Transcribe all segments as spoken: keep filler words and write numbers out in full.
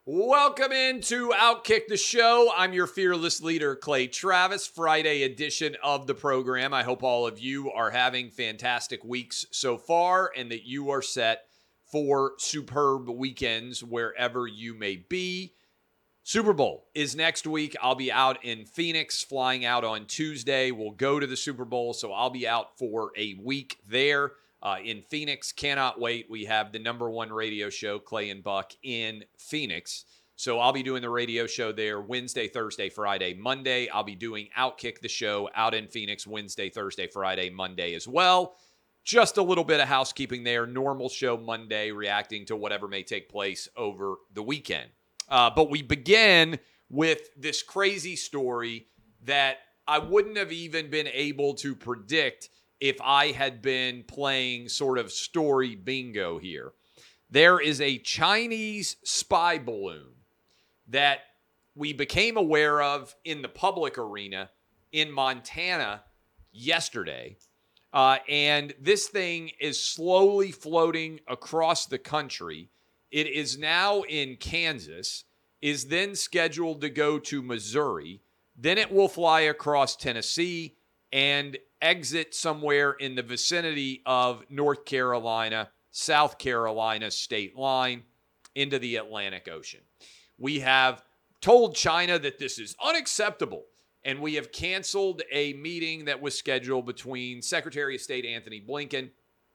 Welcome into Outkick the Show. I'm your fearless leader, Clay Travis. Friday edition of the program. I hope all of you are having fantastic weeks so far and that you are set for superb weekends wherever you may be. Super Bowl is next week. I'll be out in Phoenix, flying out on Tuesday. We'll go to the Super Bowl, so I'll be out for a week there. Uh, in Phoenix. Cannot wait. We have the number one radio show, Clay and Buck, in Phoenix. So I'll be doing the radio show there Wednesday, Thursday, Friday, Monday. I'll be doing Outkick the Show out in Phoenix Wednesday, Thursday, Friday, Monday as well. Just a little bit of housekeeping there. Normal show Monday, reacting to whatever may take place over the weekend. Uh, but we begin with this crazy story that I wouldn't have even been able to predict if I had been playing sort of story bingo here. There is a Chinese spy balloon that we became aware of in the public arena in Montana yesterday. Uh, and this thing is slowly floating across the country. It is now in Kansas, is then scheduled to go to Missouri. Then it will fly across Tennessee and exit somewhere in the vicinity of North Carolina, South Carolina state line into the Atlantic Ocean. We have told China that this is unacceptable, and we have canceled a meeting that was scheduled between Secretary of State Anthony Blinken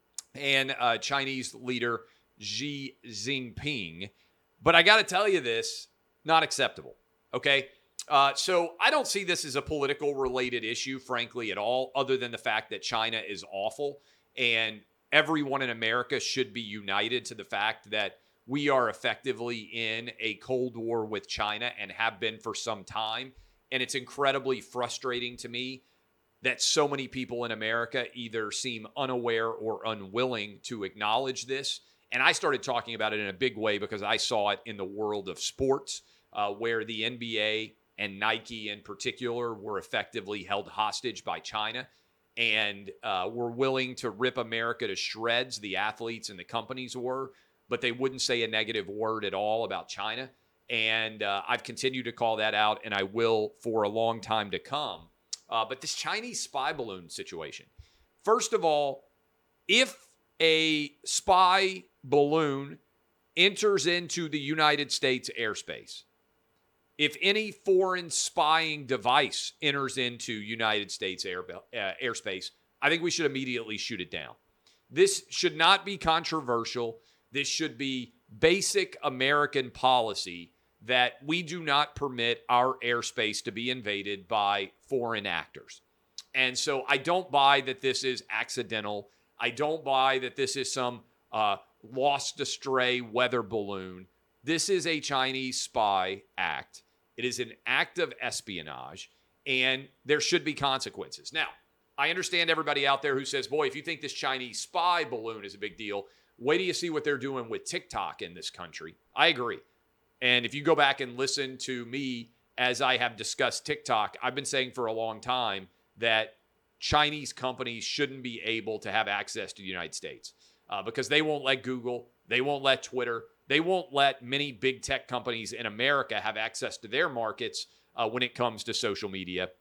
and uh, Chinese leader Xi Jinping. But I got to tell you this, not acceptable, okay? Uh, so I don't see this as a political related issue, frankly, at all, other than the fact that China is awful and everyone in America should be united to the fact that we are effectively in a Cold War with China and have been for some time. And it's incredibly frustrating to me that so many people in America either seem unaware or unwilling to acknowledge this. And I started talking about it in a big way because I saw it in the world of sports, uh, where the N B A and Nike in particular were effectively held hostage by China and uh, were willing to rip America to shreds, the athletes and the companies were, but they wouldn't say a negative word at all about China. And uh, I've continued to call that out, and I will for a long time to come. Uh, but this Chinese spy balloon situation, first of all, if a spy balloon enters into the United States airspace, if any foreign spying device enters into United States air, uh, airspace, I think we should immediately shoot it down. This should not be controversial. This should be basic American policy that we do not permit our airspace to be invaded by foreign actors. And so I don't buy that this is accidental. I don't buy that this is some uh, lost astray weather balloon. This is a Chinese spy act. It is an act of espionage, and there should be consequences. Now, I understand everybody out there who says, boy, if you think this Chinese spy balloon is a big deal, wait till you see what they're doing with TikTok in this country. I agree. And if you go back and listen to me as I have discussed TikTok, I've been saying for a long time that Chinese companies shouldn't be able to have access to the United States uh, because they won't let Google, they won't let Twitter, they won't let many big tech companies in America have access to their markets uh, when it comes to social media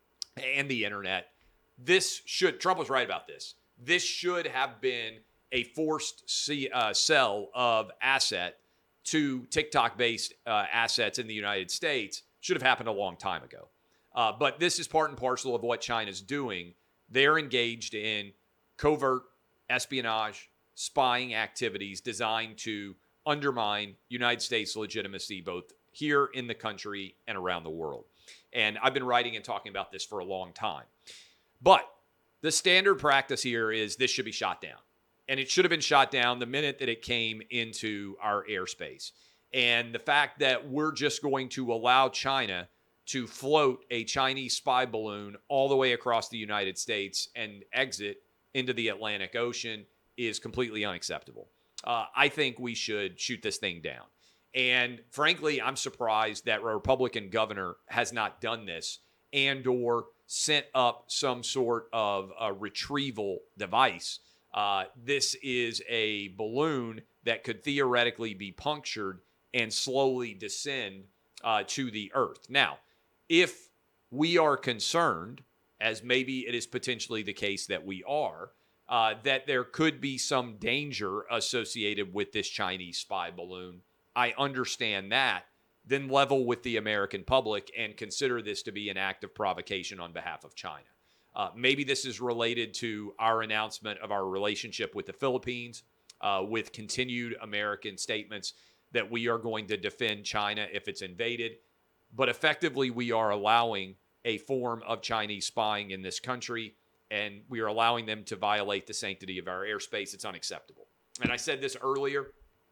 and the internet. This should, Trump was right about this. This should have been a forced see, uh, sell of asset to TikTok-based uh, assets in the United States. Should have happened a long time ago. Uh, but this is part and parcel of what China's doing. They're engaged in covert espionage, spying activities designed to undermine United States legitimacy both here in the country and around the world. And I've been writing and talking about this for a long time. But the standard practice here is this should be shot down. And it should have been shot down the minute that it came into our airspace. And the fact that we're just going to allow China to float a Chinese spy balloon all the way across the United States and exit into the Atlantic Ocean is completely unacceptable. Uh, I think we should shoot this thing down. And frankly, I'm surprised that a Republican governor has not done this and or sent up some sort of a retrieval device. Uh, this is a balloon that could theoretically be punctured and slowly descend uh, to the earth. Now, if we are concerned, as maybe it is potentially the case that we are, uh, that there could be some danger associated with this Chinese spy balloon, I understand that. Then level with the American public and consider this to be an act of provocation on behalf of China. Uh, maybe this is related to our announcement of our relationship with the Philippines, uh, with continued American statements that we are going to defend China if it's invaded. But effectively, we are allowing a form of Chinese spying in this country, and we are allowing them to violate the sanctity of our airspace. It's unacceptable. And I said this earlier.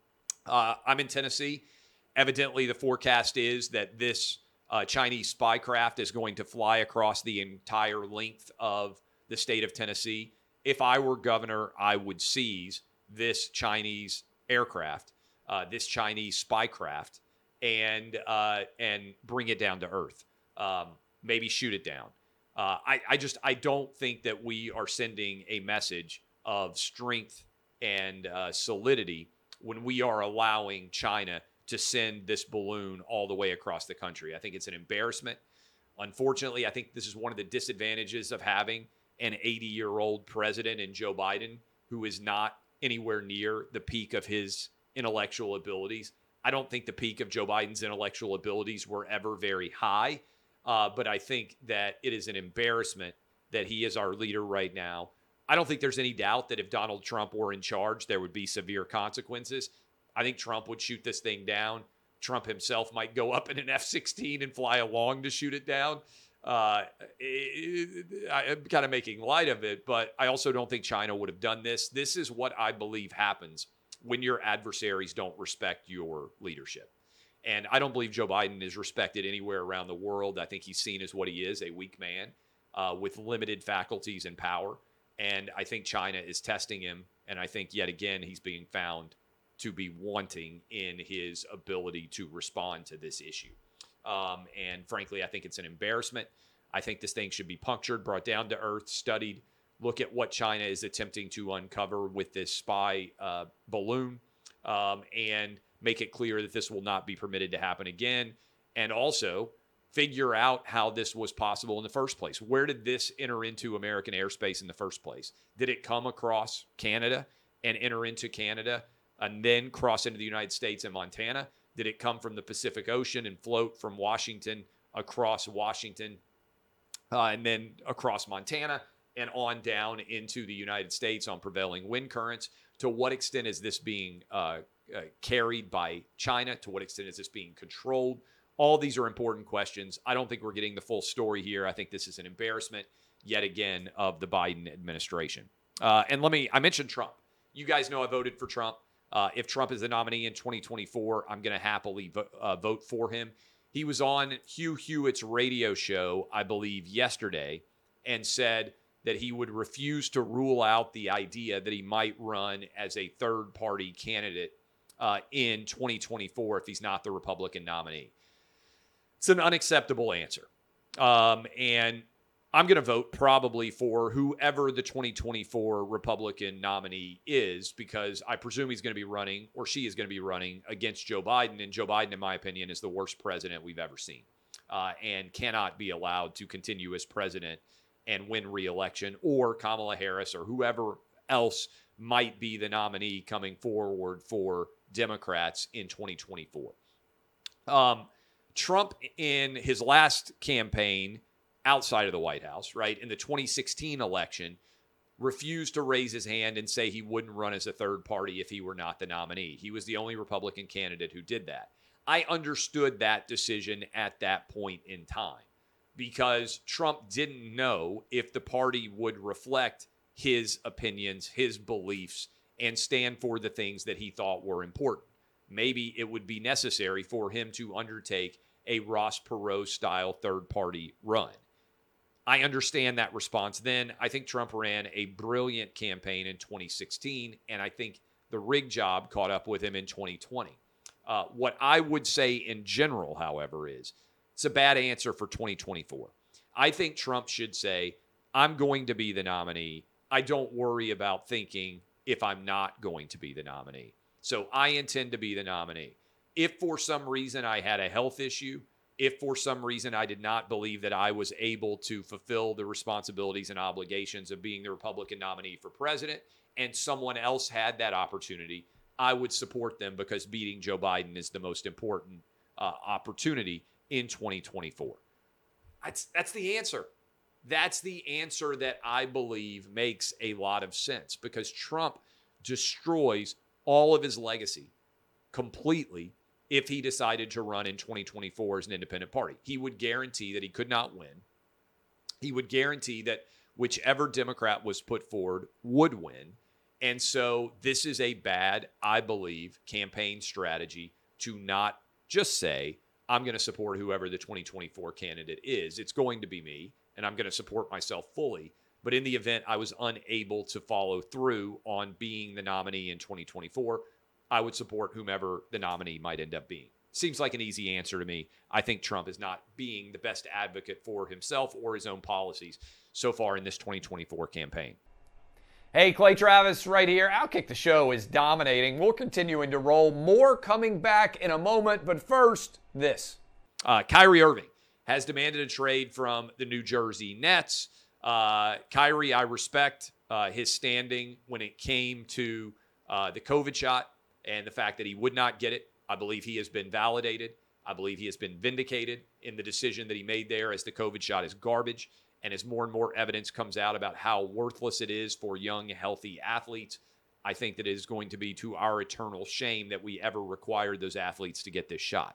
Uh, I'm in Tennessee. Evidently, the forecast is that this uh, Chinese spy craft is going to fly across the entire length of the state of Tennessee. If I were governor, I would seize this Chinese aircraft, uh, this Chinese spy craft, and uh, and bring it down to earth. Um, maybe shoot it down. Uh, I, I just I don't think that we are sending a message of strength and uh, solidity when we are allowing China to send this balloon all the way across the country. I think it's an embarrassment. Unfortunately, I think this is one of the disadvantages of having an eighty-year-old president in Joe Biden who is not anywhere near the peak of his intellectual abilities. I don't think the peak of Joe Biden's intellectual abilities were ever very high, uh, but I think that it is an embarrassment that he is our leader right now. I don't think there's any doubt that if Donald Trump were in charge, there would be severe consequences. I think Trump would shoot this thing down. Trump himself might go up in an F sixteen and fly along to shoot it down. Uh, it, it, I'm kind of making light of it, but I also don't think China would have done this. This is what I believe happens when your adversaries don't respect your leadership. And I don't believe Joe Biden is respected anywhere around the world. I think he's seen as what he is, a weak man uh, with limited faculties and power. And I think China is testing him. And I think yet again, he's being found to be wanting in his ability to respond to this issue. Um, and frankly, I think it's an embarrassment. I think this thing should be punctured, brought down to earth, studied. Look at what China is attempting to uncover with this spy uh, balloon, um, and make it clear that this will not be permitted to happen again. And also figure out how this was possible in the first place. Where did this enter into American airspace in the first place? Did it come across Canada and enter into Canada and then cross into the United States and Montana? Did it come from the Pacific Ocean and float from Washington across Washington uh, and then across Montana and on down into the United States on prevailing wind currents? To what extent is this being uh, uh, carried by China? To what extent is this being controlled? All these are important questions. I don't think we're getting the full story here. I think this is an embarrassment, yet again, of the Biden administration. Uh, and let me, I mentioned Trump. You guys know I voted for Trump. Uh, if Trump is the nominee in twenty twenty-four, I'm going to happily vo- uh, vote for him. He was on Hugh Hewitt's radio show, I believe, yesterday, and said that he would refuse to rule out the idea that he might run as a third-party candidate uh, in twenty twenty-four if he's not the Republican nominee. It's an unacceptable answer. Um, and I'm going to vote probably for whoever the twenty twenty-four Republican nominee is, because I presume he's going to be running, or she is going to be running, against Joe Biden. And Joe Biden, in my opinion, is the worst president we've ever seen, uh, and cannot be allowed to continue as president and win re-election, or Kamala Harris or whoever else might be the nominee coming forward for Democrats in twenty twenty-four. Um, Trump, in his last campaign outside of the White House, right, in the twenty sixteen election, refused to raise his hand and say he wouldn't run as a third party if he were not the nominee. He was the only Republican candidate who did that. I understood that decision at that point in time because Trump didn't know if the party would reflect his opinions, his beliefs, and stand for the things that he thought were important. Maybe it would be necessary for him to undertake a Ross Perot-style third-party run. I understand that response then. I think Trump ran a brilliant campaign in twenty sixteen, and I think the rig job caught up with him in twenty twenty. Uh, what I would say in general, however, is it's a bad answer for twenty twenty-four. I think Trump should say, I'm going to be the nominee. I don't worry about thinking if I'm not going to be the nominee. So I intend to be the nominee. If for some reason I had a health issue, if for some reason I did not believe that I was able to fulfill the responsibilities and obligations of being the Republican nominee for president, and someone else had that opportunity, I would support them because beating Joe Biden is the most important uh, opportunity in twenty twenty-four. That's, that's the answer. That's the answer that I believe makes a lot of sense, because Trump destroys all of his legacy completely if he decided to run in twenty twenty-four as an independent party. He would guarantee that he could not win. He would guarantee that whichever Democrat was put forward would win. And so this is a bad, I believe, campaign strategy to not just say, I'm going to support whoever the twenty twenty-four candidate is. It's going to be me, and I'm going to support myself fully. But in the event I was unable to follow through on being the nominee in twenty twenty-four, I would support whomever the nominee might end up being. Seems like an easy answer to me. I think Trump is not being the best advocate for himself or his own policies so far in this twenty twenty-four campaign. Hey, Clay Travis right here. Outkick the Show is dominating. We're continuing to roll. More coming back in a moment, but first, this. Uh, Kyrie Irving has demanded a trade from the New Jersey Nets. Uh, Kyrie, I respect uh, his standing when it came to uh, the COVID shot and the fact that he would not get it. I believe he has been validated. I believe he has been vindicated in the decision that he made there, as the COVID shot is garbage. And as more and more evidence comes out about how worthless it is for young, healthy athletes, I think that it is going to be to our eternal shame that we ever required those athletes to get this shot.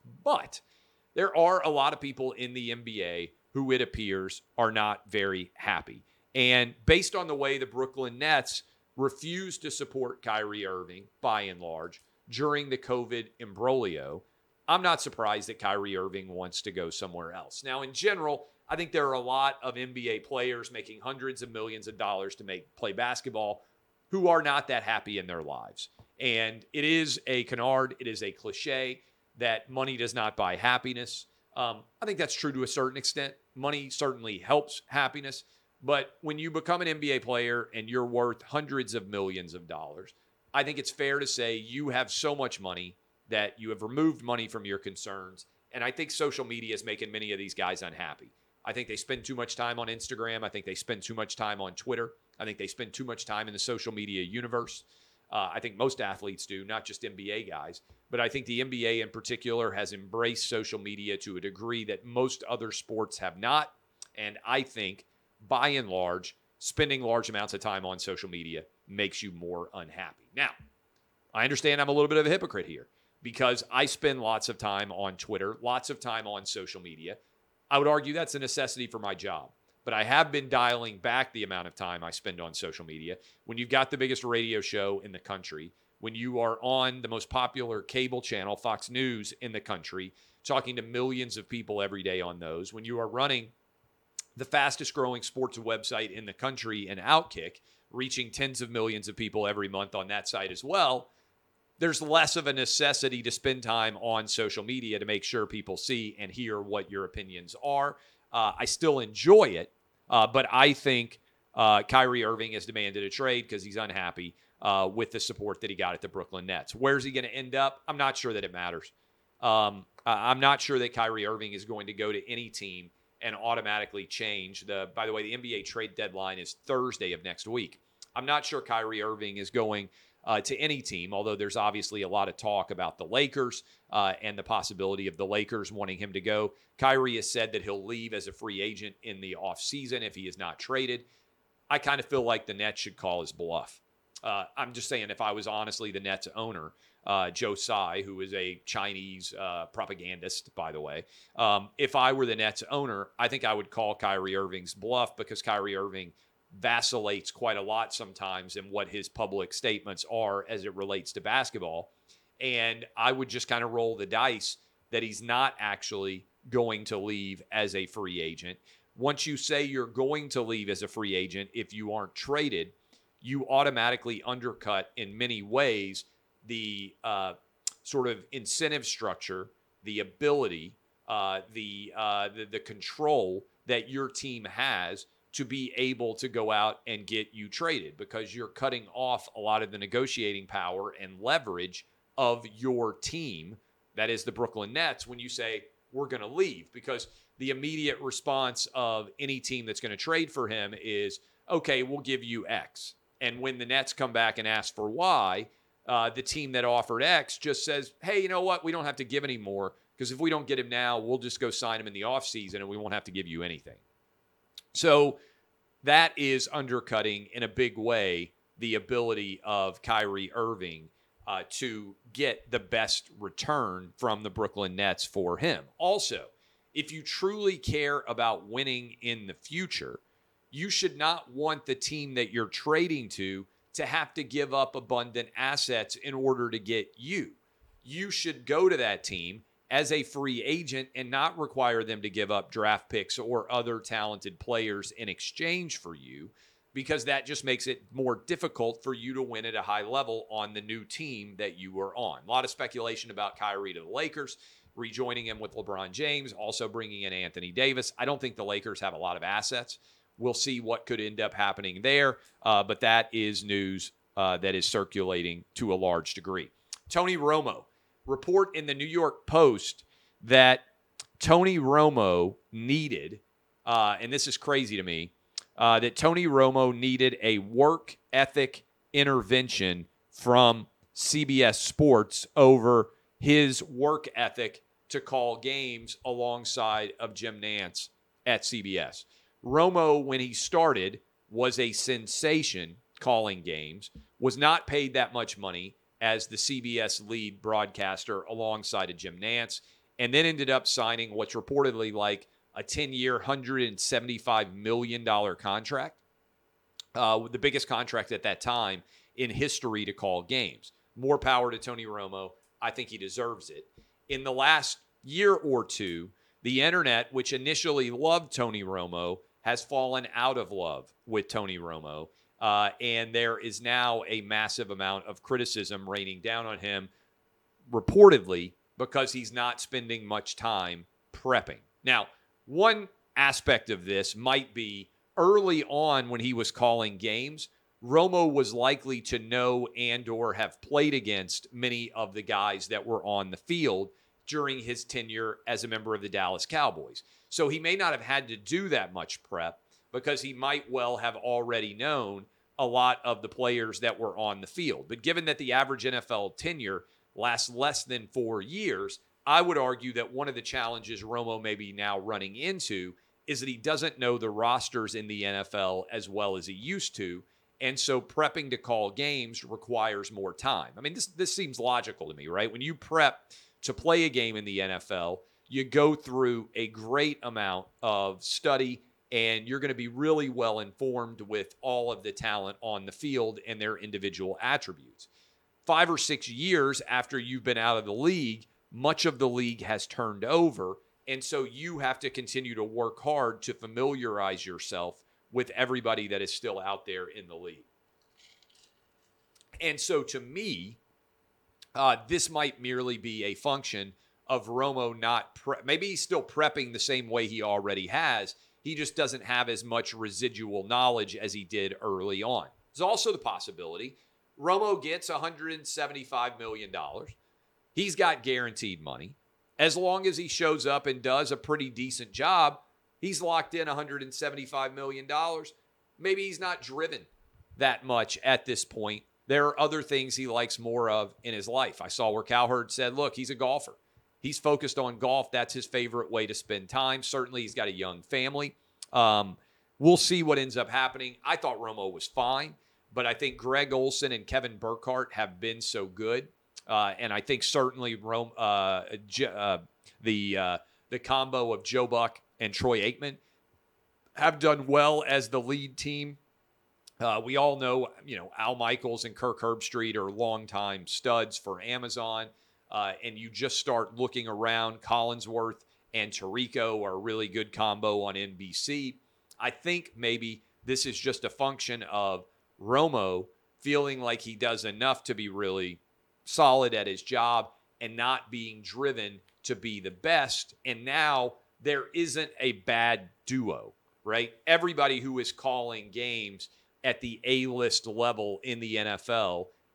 But there are a lot of people in the N B A who, it appears, are not very happy. And based on the way the Brooklyn Nets refused to support Kyrie Irving, by and large, during the COVID imbroglio, I'm not surprised that Kyrie Irving wants to go somewhere else. Now, in general, I think there are a lot of N B A players making hundreds of millions of dollars to make play basketball who are not that happy in their lives. And it is a canard, it is a cliche that money does not buy happiness. Um, I think that's true to a certain extent. Money certainly helps happiness. But when you become an N B A player and you're worth hundreds of millions of dollars, I think it's fair to say you have so much money that you have removed money from your concerns. And I think social media is making many of these guys unhappy. I think they spend too much time on Instagram. I think they spend too much time on Twitter. I think they spend too much time in the social media universe. Uh, I think most athletes do, not just N B A guys. But I think the N B A in particular has embraced social media to a degree that most other sports have not. And I think, by and large, spending large amounts of time on social media makes you more unhappy. Now, I understand I'm a little bit of a hypocrite here because I spend lots of time on Twitter, lots of time on social media. I would argue that's a necessity for my job. But I have been dialing back the amount of time I spend on social media. When you've got the biggest radio show in the country, when you are on the most popular cable channel, Fox News, in the country, talking to millions of people every day on those, when you are running the fastest growing sports website in the country, and Outkick, reaching tens of millions of people every month on that site as well, there's less of a necessity to spend time on social media to make sure people see and hear what your opinions are. Uh, I still enjoy it, uh, but I think uh, Kyrie Irving has demanded a trade because he's unhappy uh, with the support that he got at the Brooklyn Nets. Where's he going to end up? I'm not sure that it matters. Um, I'm not sure that Kyrie Irving is going to go to any team and automatically change. The, by the way, the N B A trade deadline is Thursday of next week. I'm not sure Kyrie Irving is going Uh, to any team, although there's obviously a lot of talk about the Lakers uh, and the possibility of the Lakers wanting him to go. Kyrie has said that he'll leave as a free agent in the offseason if he is not traded. I kind of feel like the Nets should call his bluff. Uh, I'm just saying, if I was honestly the Nets owner, uh, Joe Tsai, who is a Chinese uh, propagandist, by the way, um, if I were the Nets owner, I think I would call Kyrie Irving's bluff, because Kyrie Irving vacillates quite a lot sometimes in what his public statements are as it relates to basketball. And I would just kind of roll the dice that he's not actually going to leave as a free agent. Once you say you're going to leave as a free agent, if you aren't traded, you automatically undercut in many ways the uh, sort of incentive structure, the ability, uh, the, uh, the the control that your team has to be able to go out and get you traded, because you're cutting off a lot of the negotiating power and leverage of your team, that is the Brooklyn Nets, when you say, we're going to leave? Because the immediate response of any team that's going to trade for him is, okay, we'll give you X. And when the Nets come back and ask for Y, uh, the team that offered X just says, hey, you know what? We don't have to give any more, because if we don't get him now, we'll just go sign him in the offseason and we won't have to give you anything. So that is undercutting in a big way the ability of Kyrie Irving uh, to get the best return from the Brooklyn Nets for him. Also, if you truly care about winning in the future, you should not want the team that you're trading to to have to give up abundant assets in order to get you. You should go to that team as a free agent and not require them to give up draft picks or other talented players in exchange for you, because that just makes it more difficult for you to win at a high level on the new team that you are on. A lot of speculation about Kyrie to the Lakers, rejoining him with LeBron James, also bringing in Anthony Davis. I don't think the Lakers have a lot of assets. We'll see what could end up happening there, uh, but that is news uh, that is circulating to a large degree. Tony Romo, report in the New York Post that Tony Romo needed, uh, and this is crazy to me, uh, that Tony Romo needed a work ethic intervention from C B S Sports over his work ethic to call games alongside of Jim Nantz at C B S. Romo, when he started, was a sensation calling games, was not paid that much money as the C B S lead broadcaster alongside of Jim Nantz, and then ended up signing what's reportedly like a ten-year, one hundred seventy-five million dollars contract, uh, the biggest contract at that time in history to call games. More power to Tony Romo. I think he deserves it. In the last year or two, the internet, which initially loved Tony Romo, has fallen out of love with Tony Romo. Uh, and there is now a massive amount of criticism raining down on him, reportedly, because he's not spending much time prepping. Now, one aspect of this might be early on when he was calling games, Romo was likely to know and or have played against many of the guys that were on the field during his tenure as a member of the Dallas Cowboys. So he may not have had to do that much prep because he might well have already known a lot of the players that were on the field. But given that the average N F L tenure lasts less than four years, I would argue that one of the challenges Romo may be now running into is that he doesn't know the rosters in the N F L as well as he used to. And so prepping to call games requires more time. I mean, this this seems logical to me, right? When you prep to play a game in the N F L, you go through a great amount of study, and you're going to be really well informed with all of the talent on the field and their individual attributes. Five or six years after you've been out of the league, much of the league has turned over, and so you have to continue to work hard to familiarize yourself with everybody that is still out there in the league. And so to me, uh, this might merely be a function of Romo not pre- maybe he's still prepping the same way he already has. He just doesn't have as much residual knowledge as he did early on. There's also the possibility Romo gets one hundred seventy-five million dollars. He's got guaranteed money. As long as he shows up and does a pretty decent job, he's locked in one hundred seventy-five million dollars. Maybe he's not driven that much at this point. There are other things he likes more of in his life. I saw where Cowherd said, look, he's a golfer. He's focused on golf. That's his favorite way to spend time. Certainly, he's got a young family. Um, we'll see what ends up happening. I thought Romo was fine, but I think Greg Olson and Kevin Burkhardt have been so good. Uh, and I think certainly Rome, uh, uh, the uh, the combo of Joe Buck and Troy Aikman have done well as the lead team. Uh, we all know, you know, Al Michaels and Kirk Herbstreit are longtime studs for Amazon. Uh, and you just start looking around. Collinsworth and Tirico are a really good combo on N B C. I think maybe this is just a function of Romo feeling like he does enough to be really solid at his job and not being driven to be the best. And now there isn't a bad duo, right? Everybody who is calling games at the A-list level in the N F L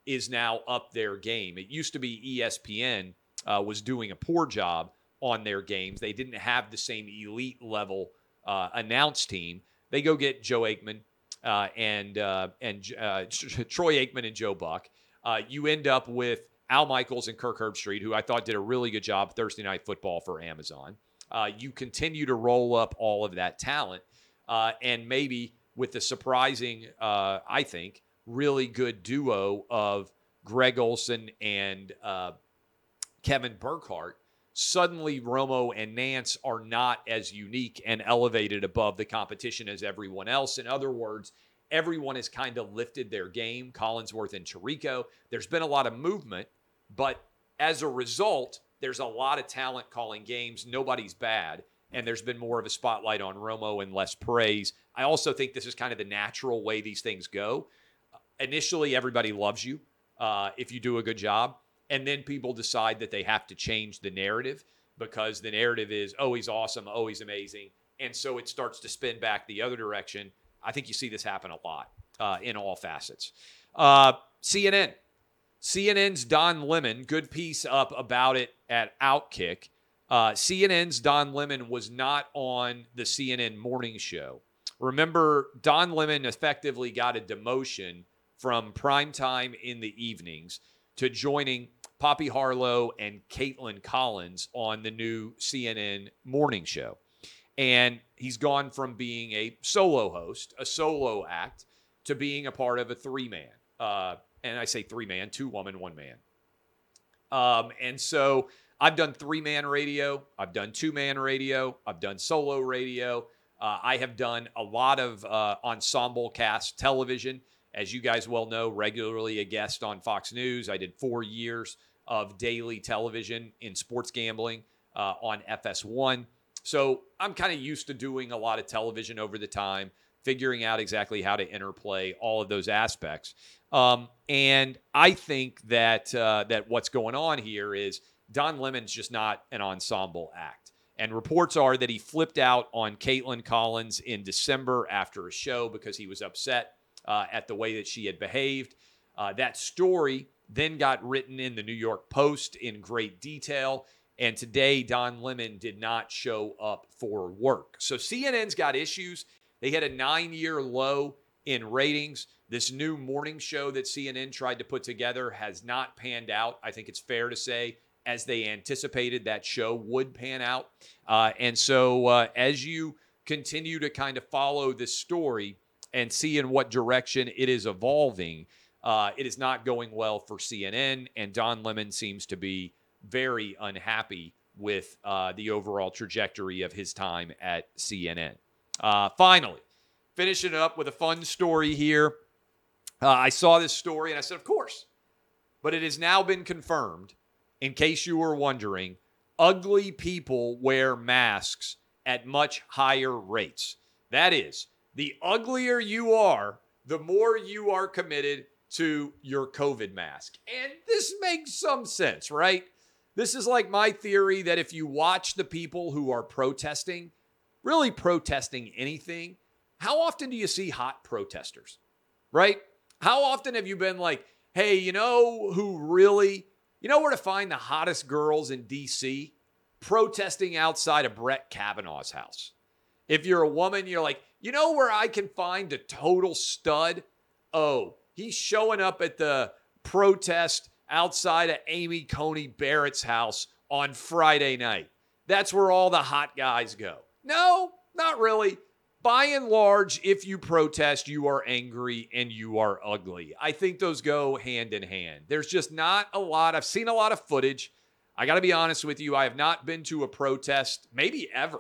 is now up their game. It used to be E S P N uh, was doing a poor job on their games. They didn't have the same elite level uh, announce team. They go get Joe Aikman uh, and uh, and uh, Troy Aikman and Joe Buck. Uh, you end up with Al Michaels and Kirk Herbstreit, who I thought did a really good job Thursday Night Football for Amazon. Uh, you continue to roll up all of that talent, uh, and maybe with the surprising, uh, I think, really good duo of Greg Olsen and uh, Kevin Burkhardt, suddenly Romo and Nance are not as unique and elevated above the competition as everyone else. In other words, everyone has kind of lifted their game, Collinsworth and Tirico. There's been a lot of movement, but as a result, there's a lot of talent calling games. Nobody's bad, and there's been more of a spotlight on Romo and less praise. I also think this is kind of the natural way these things go. Initially, everybody loves you uh, if you do a good job. And then people decide that they have to change the narrative because the narrative is, oh, he's awesome, oh, he's amazing. And so it starts to spin back the other direction. I think you see this happen a lot uh, in all facets. Uh, C N N. C N N's Don Lemon, good piece up about it at Outkick. Uh, C N N's Don Lemon was not on the C N N morning show. Remember, Don Lemon effectively got a demotion from primetime in the evenings to joining Poppy Harlow and Caitlin Collins on the new C N N morning show. And he's gone from being a solo host, a solo act, to being a part of a three-man. Uh, and I say three-man, two-woman, one-man. Um, and so I've done three-man radio. I've done two-man radio. I've done solo radio. Uh, I have done a lot of uh, ensemble cast television. As you guys well know, regularly a guest on Fox News. I did four years of daily television in sports gambling uh, on F S one. So I'm kind of used to doing a lot of television over the time, figuring out exactly how to interplay all of those aspects. Um, and I think that uh, that what's going on here is Don Lemon's just not an ensemble act. And reports are that he flipped out on Caitlin Collins in December after a show because he was upset Uh, at the way that she had behaved. Uh, that story then got written in the New York Post in great detail. And today, Don Lemon did not show up for work. So C N N's got issues. They had a nine-year low in ratings. This new morning show that C N N tried to put together has not panned out. I think it's fair to say, as they anticipated that show would pan out. Uh, and so uh, as you continue to kind of follow this story and see in what direction it is evolving, uh, it is not going well for C N N, and Don Lemon seems to be very unhappy with uh, the overall trajectory of his time at C N N. Uh, finally, finishing it up with a fun story here. Uh, I saw this story, and I said, of course. But it has now been confirmed, in case you were wondering, ugly people wear masks at much higher rates. That is, the uglier you are, the more you are committed to your COVID mask. And this makes some sense, right? This is like my theory that if you watch the people who are protesting, really protesting anything, how often do you see hot protesters, right? How often have you been like, hey, you know who really, you know where to find the hottest girls in D C? Protesting outside of Brett Kavanaugh's house. If you're a woman, you're like, you know where I can find a total stud? Oh, he's showing up at the protest outside of Amy Coney Barrett's house on Friday night. That's where all the hot guys go. No, not really. By and large, if you protest, you are angry and you are ugly. I think those go hand in hand. There's just not a lot. I've seen a lot of footage. I got to be honest with you. I have not been to a protest, maybe ever.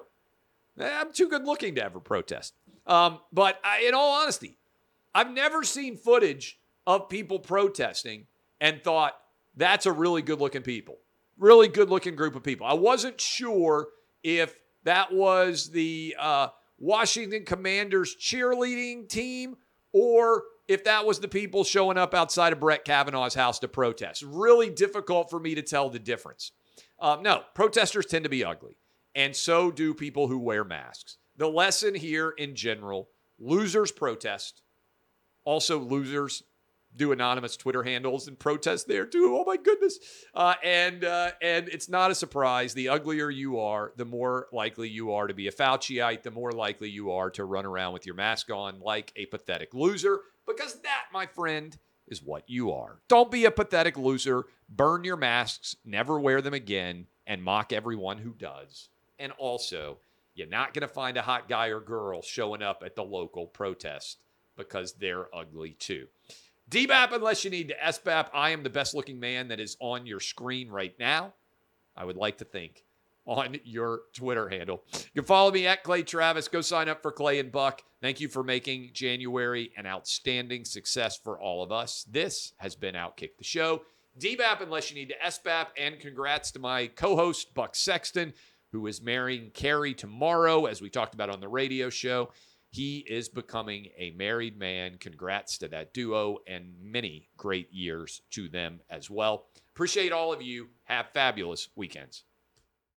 I'm too good looking to ever protest. Um, but I, in all honesty, I've never seen footage of people protesting and thought, that's a really good looking people. Really good looking group of people. I wasn't sure if that was the uh, Washington Commanders cheerleading team or if that was the people showing up outside of Brett Kavanaugh's house to protest. Really difficult for me to tell the difference. Um, no, protesters tend to be ugly. And so do people who wear masks. The lesson here in general, losers protest. Also, losers do anonymous Twitter handles and protest there too. Oh my goodness. Uh, and uh, and it's not a surprise. The uglier you are, the more likely you are to be a Fauciite, the more likely you are to run around with your mask on like a pathetic loser, because that, my friend, is what you are. Don't be a pathetic loser. Burn your masks, never wear them again, and mock everyone who does. And also, you're not going to find a hot guy or girl showing up at the local protest because they're ugly too. D B A P unless you need to S B A P. I am the best looking man that is on your screen right now. I would like to think on your Twitter handle. You can follow me at Clay Travis. Go sign up for Clay and Buck. Thank you for making January an outstanding success for all of us. This has been Outkick the Show. D B A P unless you need to S B A P. And congrats to my co-host, Buck Sexton, who is marrying Carrie tomorrow, as we talked about on the radio show. He is becoming a married man. Congrats to that duo and many great years to them as well. Appreciate all of you. Have fabulous weekends.